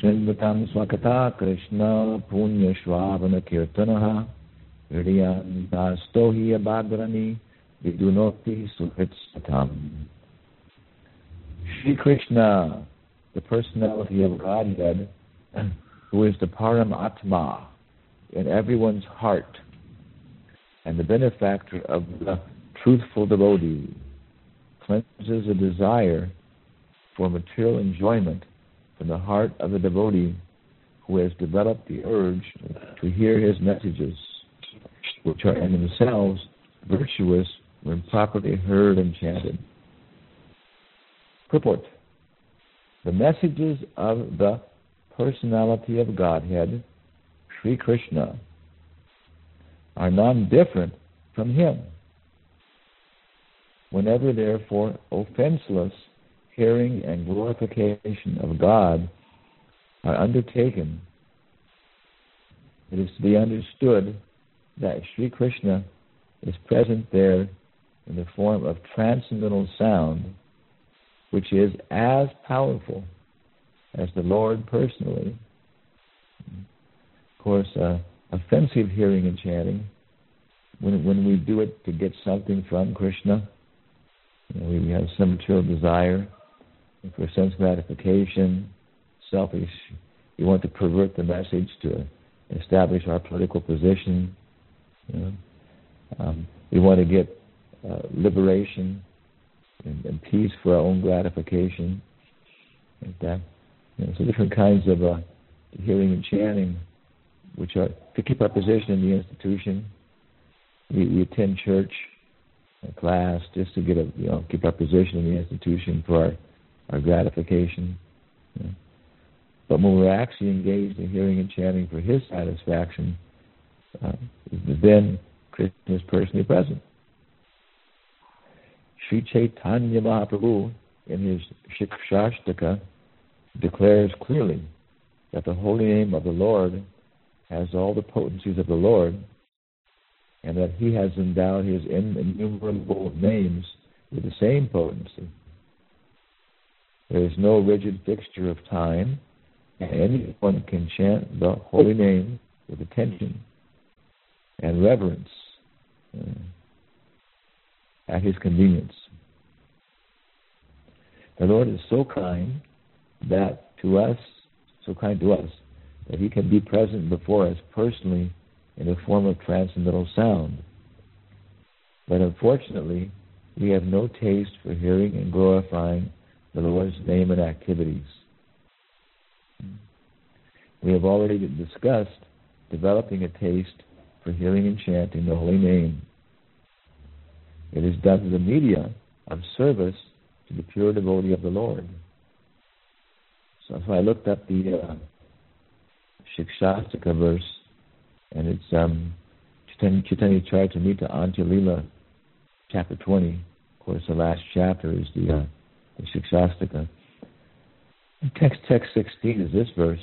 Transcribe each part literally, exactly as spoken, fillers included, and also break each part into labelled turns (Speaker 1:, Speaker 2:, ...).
Speaker 1: Srinvatam Swakata Krishna Punya Shravana Kirtanaha Hriyantastohi Abhadrani Vidunoti Suhritsatam. Shri Krishna, the personality of Godhead, who is the Param Atma in everyone's heart, and the benefactor of the truthful devotee, cleanses a desire for material enjoyment from the heart of the devotee who has developed the urge to hear his messages, which are in themselves virtuous when properly heard and chanted. Purport: the messages of the personality of Godhead, Sri Krishna, are non-different from him. Whenever, therefore, offenseless hearing and glorification of God are undertaken, it is to be understood that Sri Krishna is present there in the form of transcendental sound, which is as powerful as the Lord personally. Of course, uh, offensive hearing and chanting, when when we do it to get something from Krishna, you know, we have some material desire for sense gratification, selfish. We want to pervert the message to establish our political position. You know. um, we want to get uh, liberation and, and peace for our own gratification. Like that. You know, so different kinds of uh, hearing and chanting, which are to keep our position in the institution. We, we attend church, a class, just to get a you know keep our position in the institution for our, our gratification. You know. But when we're actually engaged in hearing and chanting for His satisfaction, uh, then Krishna is personally present. Sri Chaitanya Mahaprabhu, in his Shikshashtaka, declares clearly that the holy name of the Lord has all the potencies of the Lord, and that He has endowed His innumerable names with the same potency. There is no rigid fixture of time, and anyone can chant the holy name with attention and reverence uh, at his convenience. The Lord is so kind that to us, so kind to us, that He can be present before us personally in the form of transcendental sound. But unfortunately, we have no taste for hearing and glorifying the Lord's name and activities. We have already discussed developing a taste for hearing and chanting the holy name. It is done through the media of service to the pure devotee of the Lord. So if I looked up the uh, Shikshashtaka verse, and it's um, Chaitanya Charitamrita Antya-lila, chapter twenty. Of course, the last chapter is the, uh, the Shikshashtaka. Text text sixteen is this verse: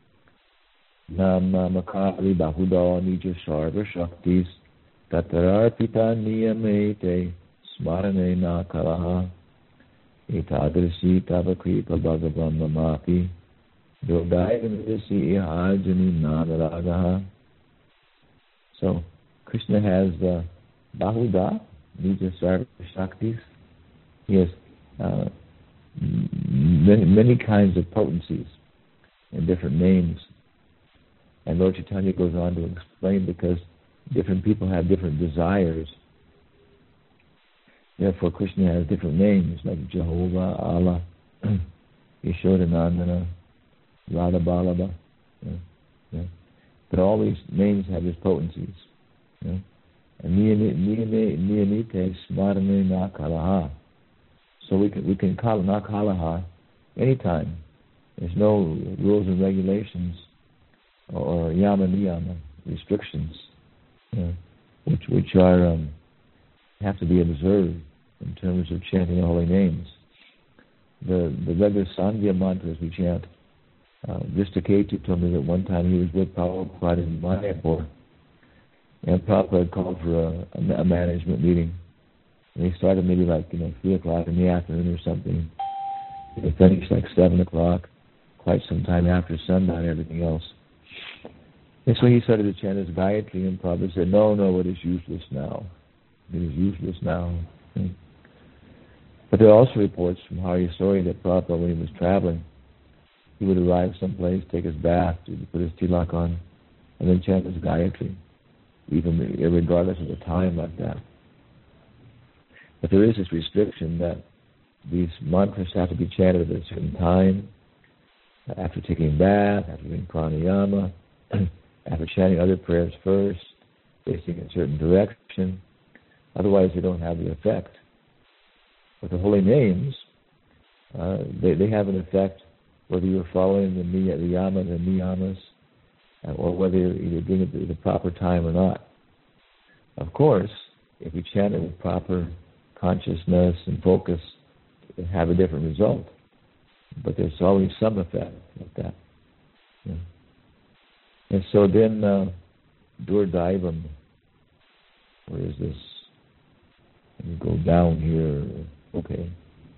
Speaker 1: Nama Makari Bahuda Nija Sarva Shaktis Tatararpita Niyamete Smarane Na Kalaha Itadrasi Tavakripa Bhagavan Namapi Yogayagamidasi Ihajani Nadaragaha. So, Krishna has the Bahuda, Nija Sarva Shaktis. He has uh, many, many kinds of potencies and different names. And Lord Chaitanya goes on to explain because different people have different desires. Therefore, Krishna has different names like Jehovah, Allah, Yashodanandana, Radha Balaba. Yeah, yeah. But all these names have these potencies. Yeah. And Niyamite Smarane Na Kalaha. So we can we can call Na Kalaha anytime. There's no rules and regulations or yama niyama restrictions, you know, which which are um, have to be observed in terms of chanting the holy names. The the regular Sandhya mantras we chant. Uh, Vistaketu told me that one time he was with Prabhupada in Mayapur, and Prabhupada called for a, a management meeting, and they started maybe like you know three o'clock in the afternoon or something. They finished like seven o'clock. Of quite some time after sundown and everything else. And so he started to chant his Gayatri, and Prabhupada said, no, no, it is useless now. It is useless now. Okay. But there are also reports from Hari Sori that Prabhupada, when he was traveling, he would arrive someplace, take his bath, put his tilak on, and then chant his Gayatri, even regardless of the time like that. But there is this restriction that these mantras have to be chanted at a certain time, after taking a bath, after doing pranayama, after chanting other prayers first, facing a certain direction. Otherwise, they don't have the effect. But the holy names, uh, they, they have an effect whether you're following the, niya, the yama, the niyamas, uh, or whether you're either doing it at the proper time or not. Of course, if we chant it with proper consciousness and focus, it have a different result. But there's always some effect like that. Yeah. And so then, uh, Durdaivam, where is this? Let me go down here. Okay.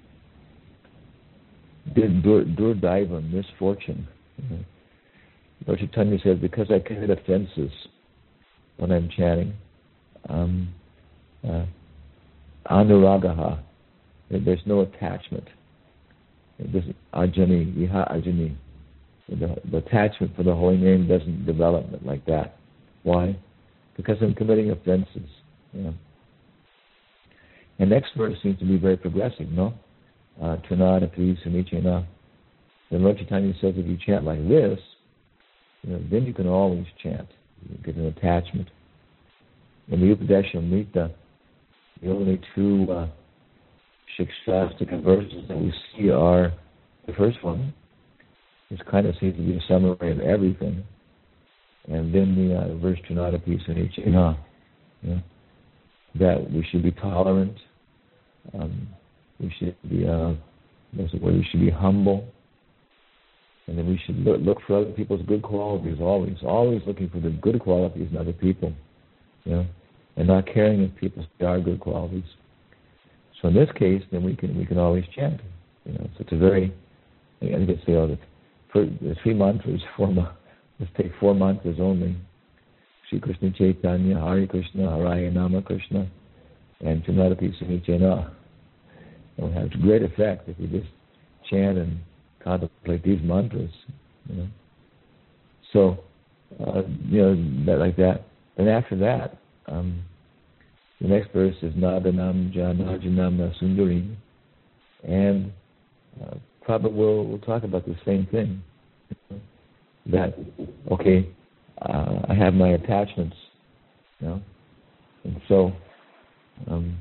Speaker 1: Dur, Durdaivam, misfortune. Mm-hmm. Lord Chaitanya says, because I commit offenses when I'm chanting, um, uh, anuragaha, there's no attachment. This ajani, iha ajani. The, the attachment for the holy name doesn't develop like that. Why? Because I'm committing offenses. You know. And next verse seems to be very progressive, no? Trinadapi samichena. Then Lord Chaitanya says if you chant like this, you know, then you can always chant. You get an attachment. In the Upadeshamrita, the only two uh, Shikshastika verses that we see are the first one, which kind of seems to be a summary of everything, and then the uh, verse Trinadapi samichena, you know, that we should be tolerant. Um, we should be, uh, what's the word? We should be humble, and then we should look, look for other people's good qualities. Always, always looking for the good qualities in other people, you know, and not caring if people say our good qualities. So in this case, then we can we can always chant, you know. So it's a very, I think it's the other, for the three mantras, four. Let's take four mantras only. Shri Krishna Chaitanya, Hare Krishna, Haraya Nama Krishna, and Trinadapi samichena. It has great effect if we just chant and contemplate these mantras, you know. So, uh, you know, that, like that. And after that, um, the next verse is Nadanam Janajanam Sundari, and uh, probably we'll, we'll talk about the same thing. That, okay, uh, I have my attachments, you know, and so um,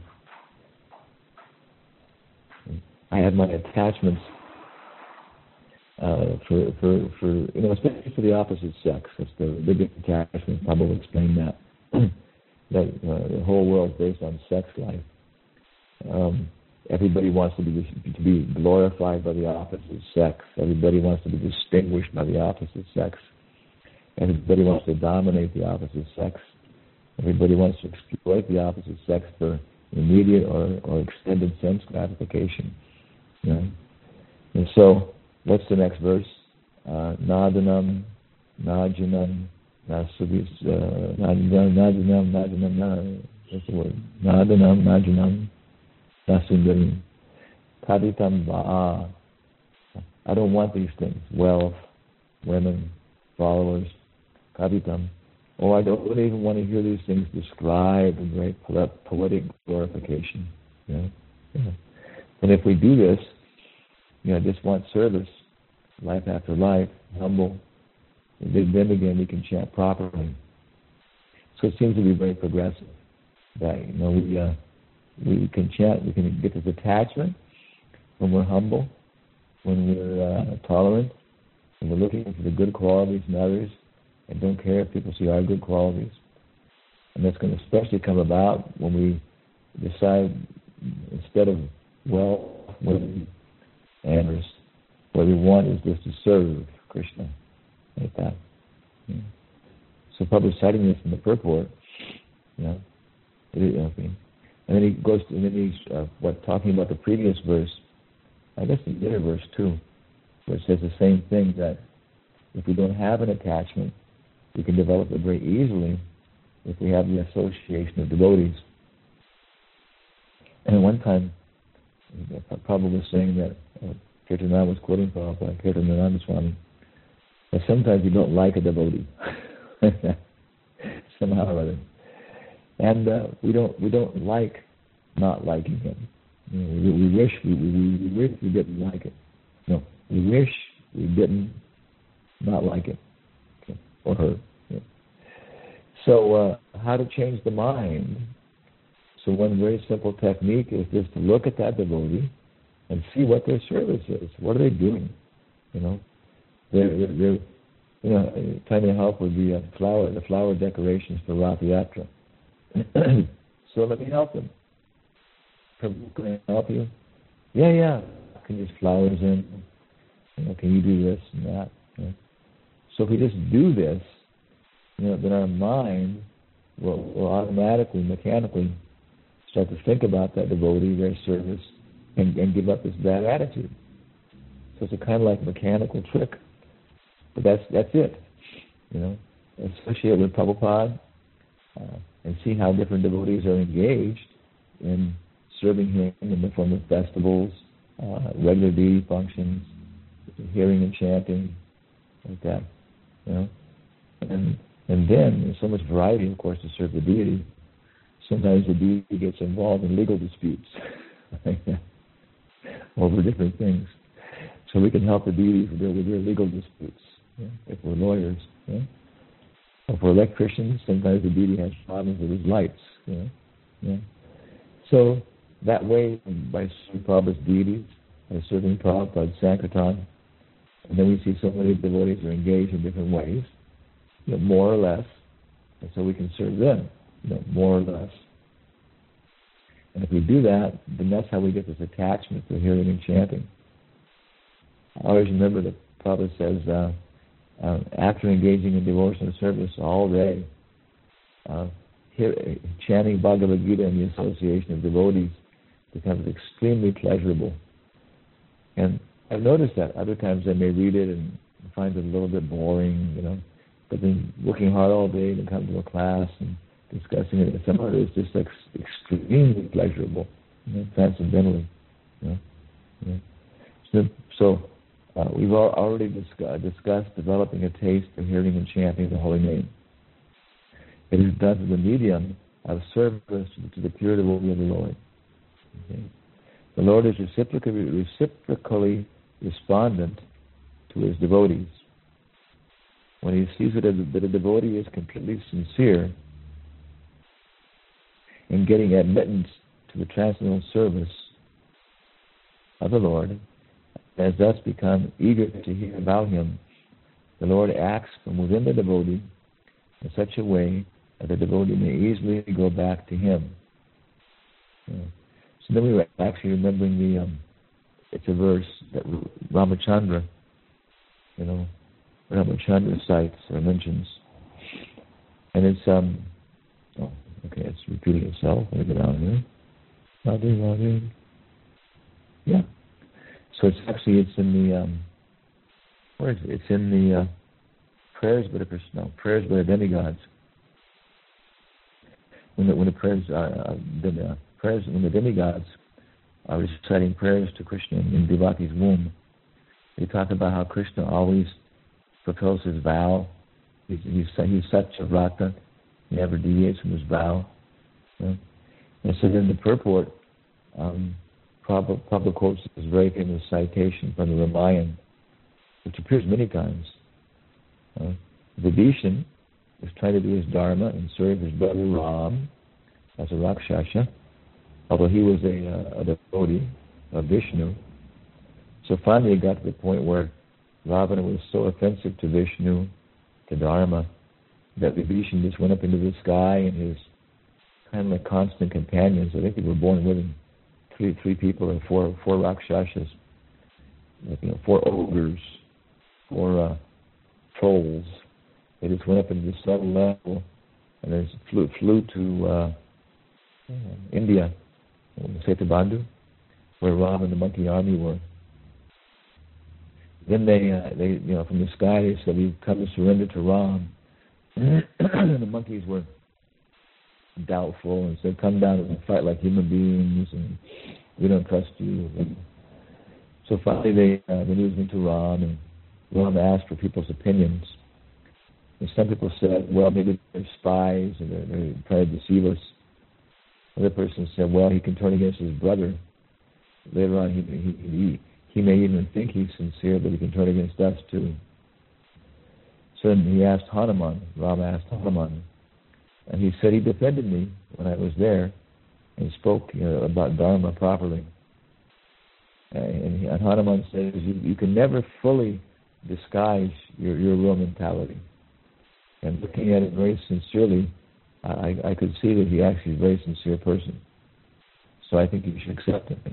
Speaker 1: I have my attachments uh, for, for, for, you know, especially for the opposite sex. That's the biggest attachment. Probably will explain that. that uh, the whole world is based on sex life. Um, everybody wants to be to be glorified by the opposite sex. Everybody wants to be distinguished by the opposite sex. Everybody wants to dominate the opposite sex. Everybody wants to exploit the opposite sex for immediate or, or extended sense gratification. You know? And so, what's the next verse? Uh, Nadanam, Najanam, Nasubis, Nadanam, Nadanam, Nadanam, what's the word? Nadanam, Najanam, Nasundarim. Kaditam Va'a. I don't want these things. Wealth, women, followers. Kaditam. Oh, I don't even want to hear these things described in great poetic glorification. You know? Yeah. And if we do this, you know, just want service, life after life, humble, then again we can chant properly. So it seems to be very progressive. That, you know, we uh, we can chant, we can get this attachment when we're humble, when we're uh, tolerant, when we're looking for the good qualities in others, and don't care if people see our good qualities. And that's going to especially come about when we decide, instead of wealth, women, and what we want is just to serve Krishna, like that. Yeah. So probably citing this in the purport, you know, it is, okay. And then he goes to, and then he's uh, what talking about the previous verse. I guess the other verse too. which says the same thing, that if we don't have an attachment, we can develop it very easily if we have the association of devotees. And at one time, Prabhupada was saying that, uh, Kirtananda was quoting Prabhupada, Kirtananda Swami, that sometimes you don't like a devotee, somehow or other. And uh, we don't we don't like not liking him. You know, we, we wish we, we, we wish we didn't like it. No, we wish we didn't not like it, okay, or her. Yeah. So uh, how to change the mind? So one very simple technique is just to look at that devotee and see what their service is. What are they doing? You know, they're, they're, they're you know, trying to help with the uh, flower the flower decorations for Rath Yatra. So let me help them. Can I help you? Yeah, yeah. Can these flowers in? You know, can you do this and that? You know? So if we just do this, you know, then our mind will, will automatically, mechanically start to think about that devotee, their service, and, and give up this bad attitude. So it's a kind of like mechanical trick. But that's that's it. You know, associate with Prabhupada uh, and see how different devotees are engaged in serving him in the form of festivals, uh, regular deity functions, hearing and chanting, like that. You know, and and then there's so much variety, of course, to serve the deity. Sometimes the deity gets involved in legal disputes over different things. So we can help the deities deal with their legal disputes, yeah, if we're lawyers. Yeah. If we're electricians, sometimes the deity has problems with his lights. Yeah. Yeah. So that way, by serving Prabhupada's deities, by serving Prabhupada's Sankirtan, and then we see so many devotees are engaged in different ways, you know, more or less, and so we can serve them, you know, more or less. And if we do that, then that's how we get this attachment to hearing and chanting. I always remember that Prabhupada says, uh, uh, after engaging in devotional service all day, uh, hear, chanting Bhagavad Gita in the association of devotees becomes extremely pleasurable. And I've noticed that. Other times I may read it and find it a little bit boring, you know, but then working hard all day to come to a class and discussing it with somebody is just like extremely pleasurable, you know, transcendentally. You know, you know. So, so uh, we've all already discuss, discussed developing a taste for hearing and chanting the holy name. It is done through the medium of service to the pure devotee of the Lord. Okay? The Lord is reciprocally, reciprocally respondent to his devotees. When he sees that a, that a devotee is completely sincere in getting admittance to the transcendental service of the Lord, has thus become eager to hear about him, the Lord acts from within the devotee in such a way that the devotee may easily go back to him. Yeah. So then we were actually remembering the, um, it's a verse that Ramachandra, you know, Ramachandra cites or mentions. And it's, um, oh, okay, it's repeating itself. Let me go down here. Radhe, Radhe. Yeah. So it's actually, it's in the, um, where is it? It's in the uh, prayers by the, no, prayers by the demigods. When the, when the prayers, uh, uh, the uh, prayers, when the demigods are reciting prayers to Krishna in, in Devaki's womb, they talk about how Krishna always fulfills his vow. He's, he's, he's such a vrata, he never deviates from his vow. You know? And so then the purport, um, Prabhupada, Prabhupada quotes this very famous citation from the Ramayana, which appears many times. Uh, Vibhishan was trying to do his dharma and serve his brother Ram as a Rakshasa, although he was a, uh, a devotee of Vishnu. So finally it got to the point where Ravana was so offensive to Vishnu, to Dharma, that Vibhishan just went up into the sky and his kind of like constant companions, I think they were born with him, three three people and four four Rakshasas, like, you know, four ogres, four uh, trolls. They just went up into the subtle level and then flew flew to uh, India, Setabandhu, where Ram and the monkey army were. then they, uh, they, you know, from the sky they said, "We've come to surrender to Ram." And the monkeys were doubtful and said, "Come down and fight like human beings, and we don't trust you." And so finally they uh, they moved me to Ram, and Ram asked for people's opinions. And some people said, "Well, maybe they're spies and they're, they're trying to deceive us." Another person said, "Well, he can turn against his brother. Later on, he he he, he may even think he's sincere, but he can turn against us too." So then he asked Hanuman. Ram asked Hanuman, and he said he defended me when I was there and spoke, you know, about Dharma properly. And, he, and Hanuman says, you, you can never fully disguise your, your real mentality. And looking at it very sincerely, I, I could see that he actually is a very sincere person. So I think you should accept him.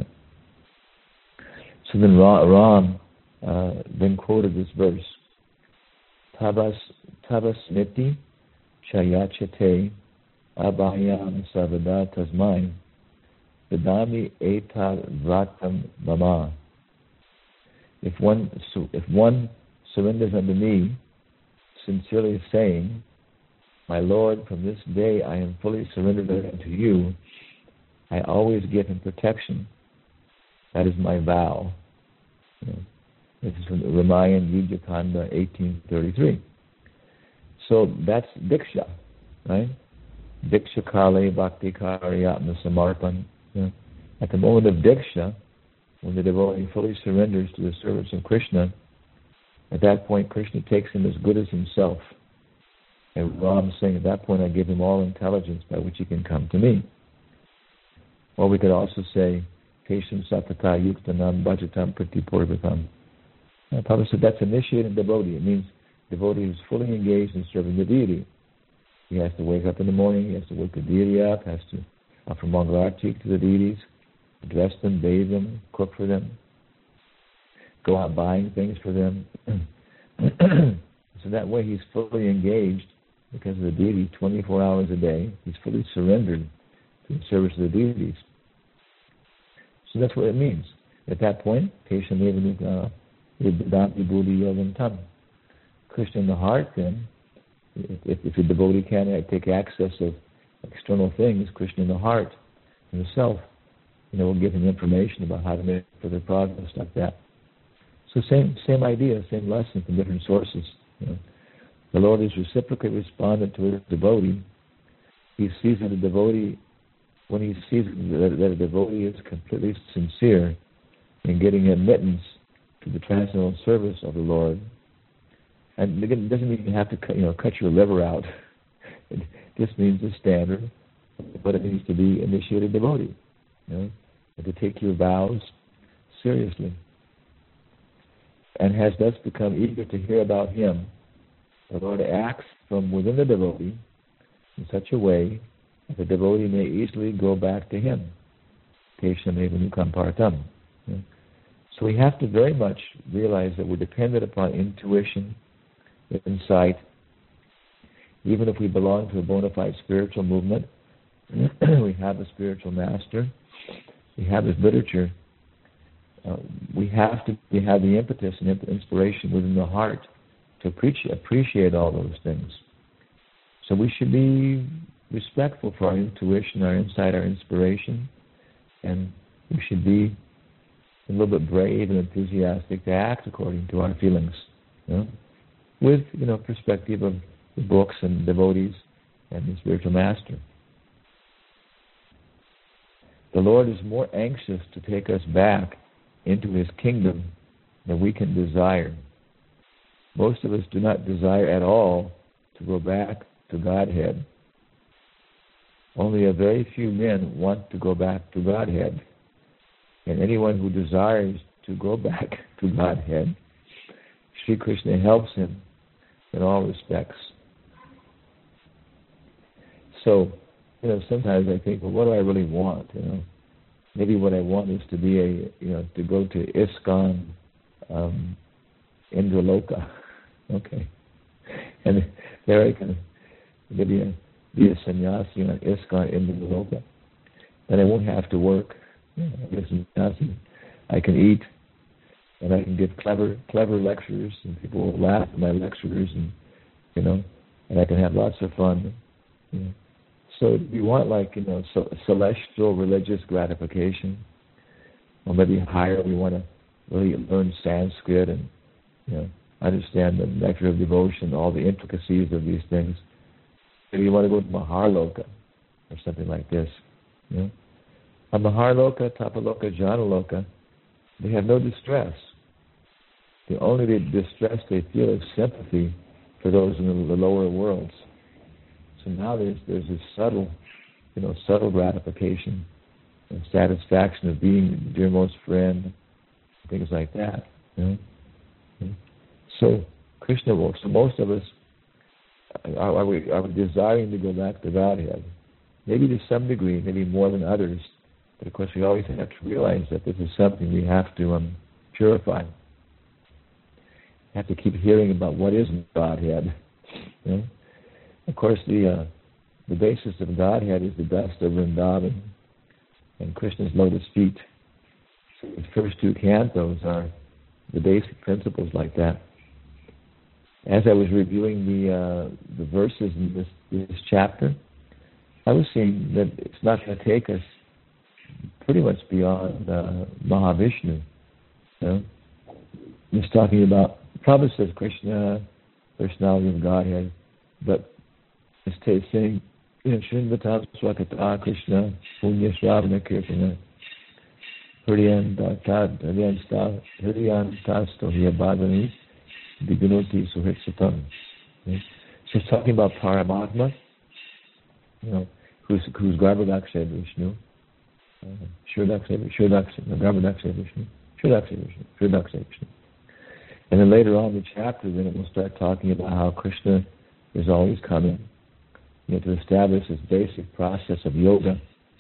Speaker 1: So then Ram uh, then quoted this verse, Tabas Tabas Niti Chayachate Abhayam Savada Tasmai Vidami Eta Vratam Mama. If one if one surrenders unto me, sincerely saying, "My Lord, from this day I am fully surrendered unto you," I always give him protection. That is my vow. You know, this is from Ramayan Vijayakanda eighteen thirty-three. So that's Diksha, right? Diksha Kale Bhakti Karyatma Samarpan. You know, at the moment of Diksha, when the devotee fully surrenders to the service of Krishna, at that point Krishna takes him as good as himself. And Ram is saying, at that point I give him all intelligence by which he can come to me. Or we could also say, Kesam Satata Yuktanam Bhajatam Pratipurvatam. Prabhupada said that's initiated devotee. It means devotee who's fully engaged in serving the deity. He has to wake up in the morning, he has to wake the deity up, has to offer Mangalarti to the deities, dress them, bathe them, cook for them, go out buying things for them. So that way he's fully engaged because of the deity twenty-four hours a day. He's fully surrendered to the service of the deities. So that's what it means. At that point, Krishna in the heart, then, if, if the devotee can't take access of external things, Krishna in the heart, himself, you know, will give him information about how to make further progress like that. So same same idea, same lesson from different sources. You know. The Lord has reciprocally responded to his devotee. He sees that a devotee, when he sees that, that a devotee is completely sincere in getting admittance to the transcendental service of the Lord, and it doesn't mean you have to cut, you know, cut your liver out. It just means the standard, but it means to be initiated devotee, you know, and to take your vows seriously, and has thus become eager to hear about him. The Lord acts from within the devotee in such a way that the devotee may easily go back to him. So we have to very much realize that we're dependent upon intuition, insight. Even if we belong to a bona fide spiritual movement, we have a spiritual master, we have his literature, uh, we have to we have the impetus and inspiration within the heart to appreciate, appreciate all those things. So we should be respectful for our intuition, our insight, our inspiration, and we should be a little bit brave and enthusiastic to act according to our feelings, you know, with, you know, perspective of the books and devotees and the spiritual master. The Lord is more anxious to take us back into his kingdom than we can desire. Most of us do not desire at all to go back to Godhead. Only a very few men want to go back to Godhead. And anyone who desires to go back to Godhead, Sri Krishna helps him in all respects. So, you know, sometimes I think, well, what do I really want? You know, maybe what I want is to be a, you know, to go to ISKCON, um, Indraloka, okay, and there I can maybe a, be a sannyasi in ISKCON Indraloka, then I won't have to work. Yeah, I guess I can eat and I can give clever, clever lectures, and people will laugh at my lectures, and you know, and I can have lots of fun. You know. So we want like you know so, celestial religious gratification, or maybe higher. We want to really learn Sanskrit and you know understand the nectar of devotion, all the intricacies of these things. Maybe you want to go to Maharloka or something like this. You know, a Maharloka, Tapaloka, Janaloka, they have no distress. The only distress they feel is sympathy for those in the, the lower worlds. So now there's there's this subtle, you know, subtle gratification and satisfaction of being the dearmost friend, things like that. You know? So Krishna will. So most of us are, are, we, are we desiring to go back to Godhead? Maybe to some degree, maybe more than others. But of course, we always have to realize that this is something we have to um, purify. We have to keep hearing about what is Godhead. You know? Of course, the uh, the basis of Godhead is the dust of Vrindavan and Krishna's lotus feet. So the first two cantos are the basic principles like that. As I was reviewing the uh, the verses in this, this chapter, I was seeing that it's not going to take us pretty much beyond uh, Mahavishnu. You know? It's talking about, probably says Krishna, personality of Godhead, but it's saying, you know, Srinvatam Swakata Krishna, Punya Sravana Kirtana, Hriyan Tasto Hiyabhadani, Digunoti Suhitsatam. So it's talking about Paramatma, you know, who's who's Garbhadakshay Vishnu, Shurdakshay Shurdakshay Garbhadakshay Vishnu, Shurdakshay Vishnu, Shurdakshay Vishnu. And then later on in the chapter, then it will start talking about how Krishna is always coming, you know, to establish this basic process of yoga.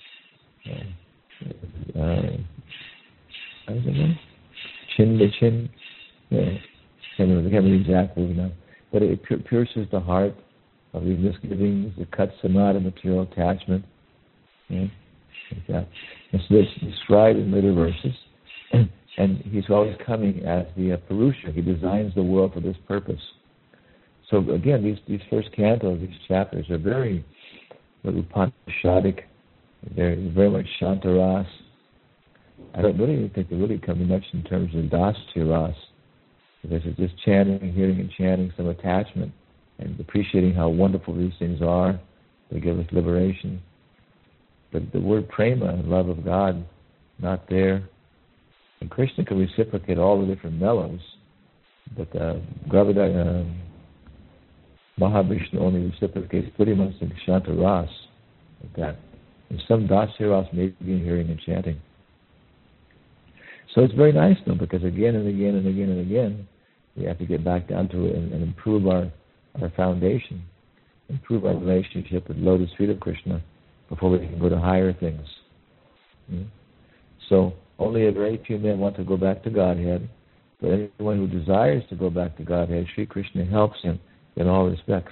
Speaker 1: Uh, uh, how is it name? Chin to chin. Yeah. I can't remember the exact word now. But it pierces the heart of these misgivings. It cuts them out of material attachment. Yeah. Like that. And so it's described in later verses. And he's always coming as the uh, Purusha. He designs the world for this purpose. So again, these these first cantos, these chapters are very Upanishadic. They're very much Shantaras. I don't really think they really come much in terms of Dasya because it's just chanting, hearing and chanting some attachment and appreciating how wonderful these things are. They give us liberation. But the word prema, love of God, not there. And Krishna can reciprocate all the different mellows, but uh, Garbhada, uh, Mahavishnu only reciprocates pretty much in Shanta Ras, like that. And some Dasya Ras may be in hearing and chanting. So it's very nice though, because again and again and again and again, we have to get back down to it and, and improve our, our foundation, improve our relationship with Lotus Feet of Krishna before we can go to higher things. Mm-hmm. So only a very few men want to go back to Godhead, but anyone who desires to go back to Godhead, Sri Krishna helps him in all respects.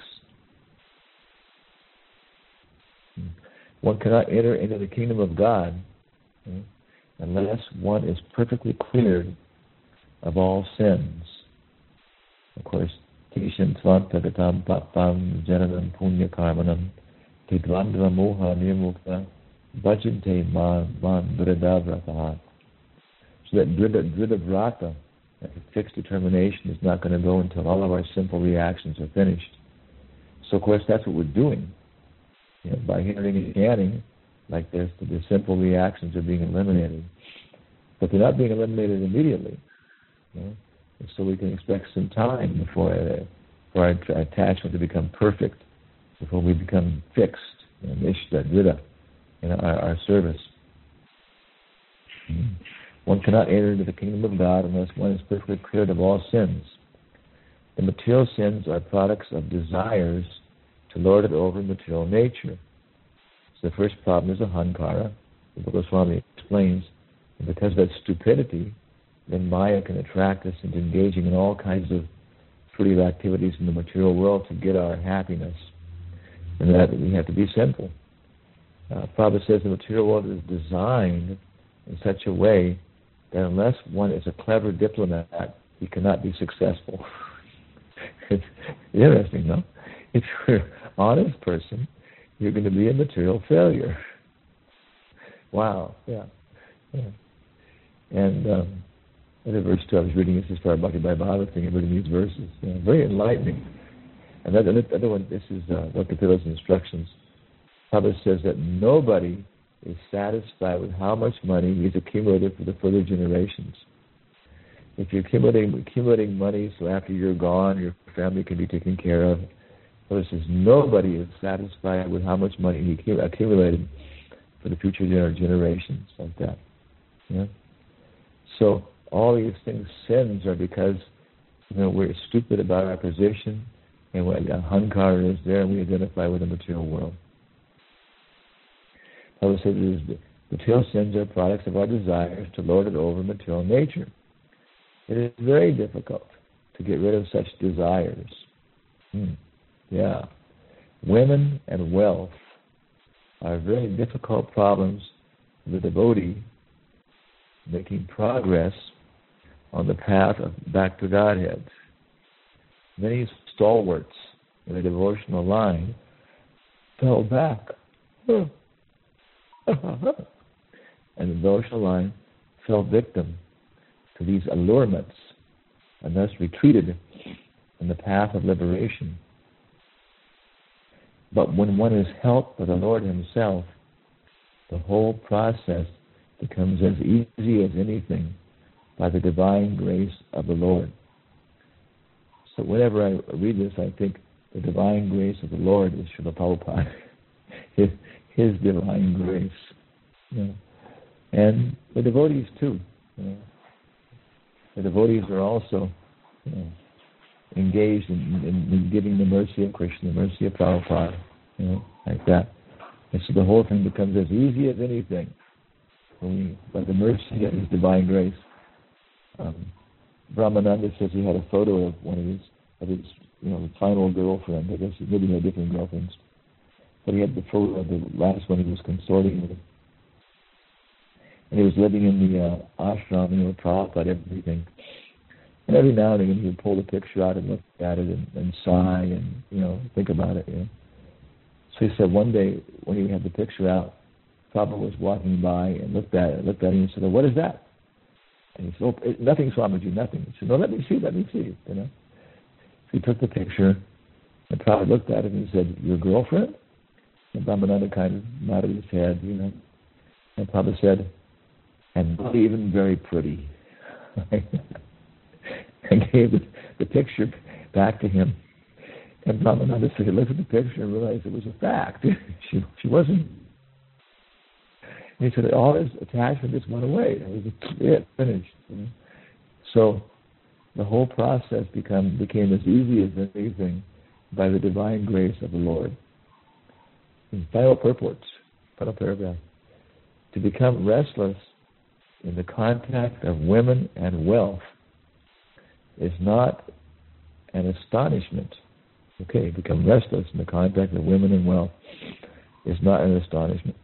Speaker 1: One cannot enter into the kingdom of God unless one is perfectly cleared of all sins. Of course, Tishan Svantagatam Papam Jananam Punya Karmanam Tidvandra Moha Nirmukta Bhajante Man Man Dridavratah. So that Dridhavrata, that fixed determination, is not going to go until all of our simple reactions are finished. So, of course, that's what we're doing. You know, by hearing and chanting like this, the simple reactions are being eliminated. But they're not being eliminated immediately. You know? And so we can expect some time before, uh, for our attachment to become perfect, before we become fixed, you know, Nishta, Dridha, in our, our service. Mm-hmm. One cannot enter into the kingdom of God unless one is perfectly cleared of all sins. The material sins are products of desires to lord it over material nature. So the first problem is ahankara. The Goswami explains, and because of that stupidity, then Maya can attract us into engaging in all kinds of fruitive activities in the material world to get our happiness. And that we have to be simple. Uh, Prabhupada says the material world is designed in such a way that unless one is a clever diplomat, he cannot be successful. It's interesting, no? If you're an honest person, you're going to be a material failure. Wow, yeah. yeah. And um, another verse too, I was reading this as far back by Bible thing, I'm reading these verses. You know, very enlightening. Another, another one, this is uh, what the Pillars instructions. Prabhupada says that nobody is satisfied with how much money he's accumulated for the further generations. If you're accumulating, accumulating money so after you're gone, your family can be taken care of. Prabhupada says nobody is satisfied with how much money he accumulated for the future generations, like that. Yeah. So all these things, sins, are because you know we're stupid about our position, and when ahankara is there, and we identify with the material world. I would say that material sins are products of our desires to lord it over material nature. It is very difficult to get rid of such desires. Hmm. Yeah. Women and wealth are very difficult problems for the devotee making progress on the path of back to Godhead. Many stalwarts in the devotional line fell back. and the devotional line fell victim to these allurements and thus retreated from the path of liberation. But when one is helped by the Lord Himself, the whole process becomes as easy as anything by the divine grace of the Lord. So whenever I read this, I think the divine grace of the Lord is Srila Prabhupada. His, his divine grace. You know. And the devotees too. You know. The devotees are also you know, engaged in, in, in giving the mercy of Krishna, the mercy of Prabhupada, you know, like that. And so the whole thing becomes as easy as anything when we, by the mercy of His divine grace. Um, Brahmananda says he had a photo of one of his, of his, you know, the final girlfriend. I guess he maybe had different girlfriends, but he had the photo of the last one he was consorting with. And he was living in the uh, ashram, you know, Prabhupada, everything. And every now and again he would pull the picture out and look at it and, and sigh and, you know, think about it, you know. So he said one day when he had the picture out, Prabhupada was walking by and looked at it, looked at it and said, "Oh, what is that?" And he said, "Oh, it, nothing, Swamiji, nothing." He said, "No, let me see, let me see," you know. So he took the picture and Prabhupada looked at it and he said, "Your girlfriend?" And Brahmananda kind of nodded his head, you know. And Prabhupada said, "And not even very pretty." And gave the, the picture back to him. And Brahmananda said he looked at the picture and realized it was a fact. she she wasn't. And he said all his attachment just went away. It was it finished. You know? So the whole process become became as easy as anything by the divine grace of the Lord. In final purports, final paragraph, to become restless in the contact of women and wealth is not an astonishment. Okay, become restless in the contact of women and wealth is not an astonishment.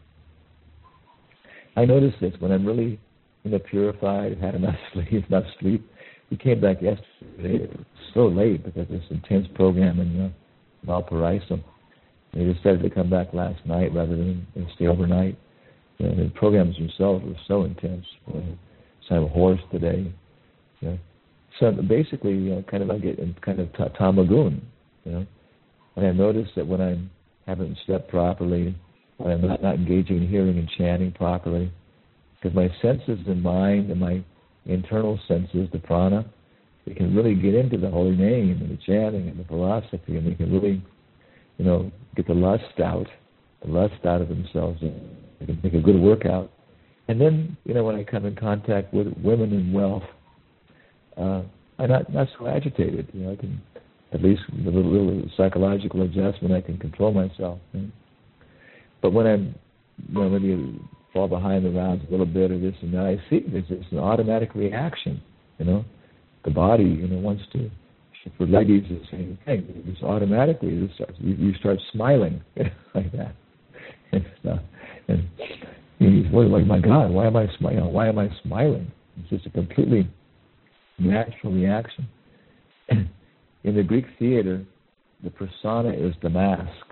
Speaker 1: I notice this when I'm really, you know, purified, had enough sleep, enough sleep. We came back yesterday. It was so late because of this intense program in uh, Valparaiso. We decided to come back last night rather than, than stay overnight. You know, the programs themselves were so intense. So I have a horse today. You know. So basically, you know, kind of I get in kind of t- tamagun, you know. And I notice that when I haven't slept properly, when I'm not, not engaging in hearing and chanting properly, because my senses and mind and my internal senses, the prana, they can really get into the holy name and the chanting and the philosophy, and they can really, you know, get the lust out, the lust out of themselves, and they can make a good workout. And then, you know, when I come in contact with women and wealth, uh, I'm not, not so agitated. You know, I can, at least with a little, little psychological adjustment, I can control myself. You know? But when I'm, you know, maybe fall behind the rounds a little bit or this and that, I see there's it's an automatic reaction. You know, the body, you know, wants to. For ladies, it's the same thing. It's automatically it starts, you, you start smiling like that, and, uh, and you wonder, like, my God, why am I smiling? Why am I smiling? It's just a completely natural reaction. In the Greek theater, the persona is the mask.